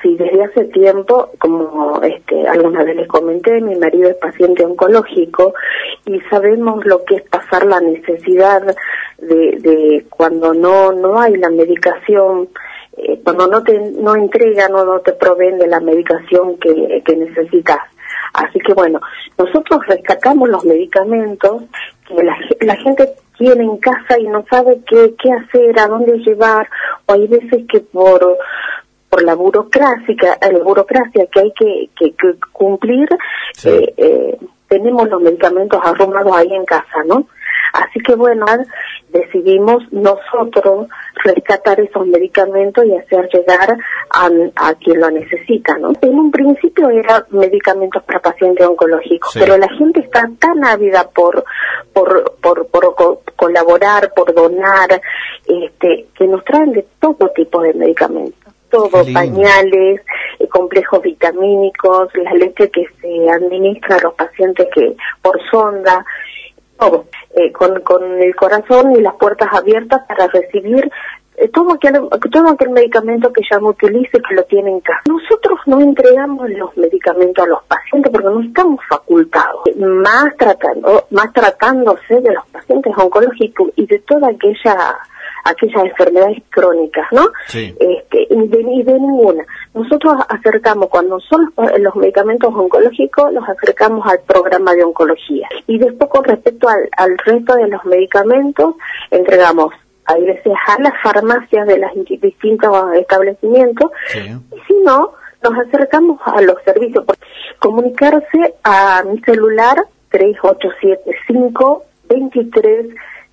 Sí, desde hace tiempo, como alguna vez les comenté, mi marido es paciente oncológico y sabemos lo que es pasar la necesidad de cuando no hay la medicación, cuando no entregan o no te proveen de la medicación que necesitas. Así que bueno, nosotros rescatamos los medicamentos que la gente tiene en casa y no sabe qué hacer, a dónde llevar, o hay veces que por la burocracia que hay que cumplir, sí. Tenemos los medicamentos arrumados ahí en casa, ¿no? Así que bueno, decidimos nosotros rescatar esos medicamentos y hacer llegar a quien lo necesita, ¿no? En un principio eran medicamentos para pacientes oncológicos, sí. Pero la gente está tan ávida por colaborar, por donar, que nos traen de todo tipo de medicamentos. Todo, pañales, complejos vitamínicos, la leche que se administra a los pacientes por sonda, todo, con el corazón y las puertas abiertas para recibir todo aquel medicamento que ya no utilice, que lo tiene en casa. Nosotros no entregamos los medicamentos a los pacientes porque no estamos facultados, más tratándose de los pacientes oncológicos y de toda aquellas enfermedades crónicas, ¿no? Sí. Y de ninguna. Nosotros acercamos, cuando son los medicamentos oncológicos, los acercamos al programa de oncología. Y después, con respecto al resto de los medicamentos, entregamos a veces a las farmacias de los distintos establecimientos, sí. Y si no, nos acercamos a los servicios. Comunicarse a mi celular 3875 23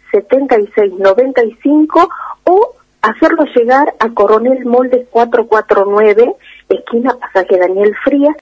7695 o hacerlo llegar a Coronel Moldes 449, esquina Pasaje Daniel Frías.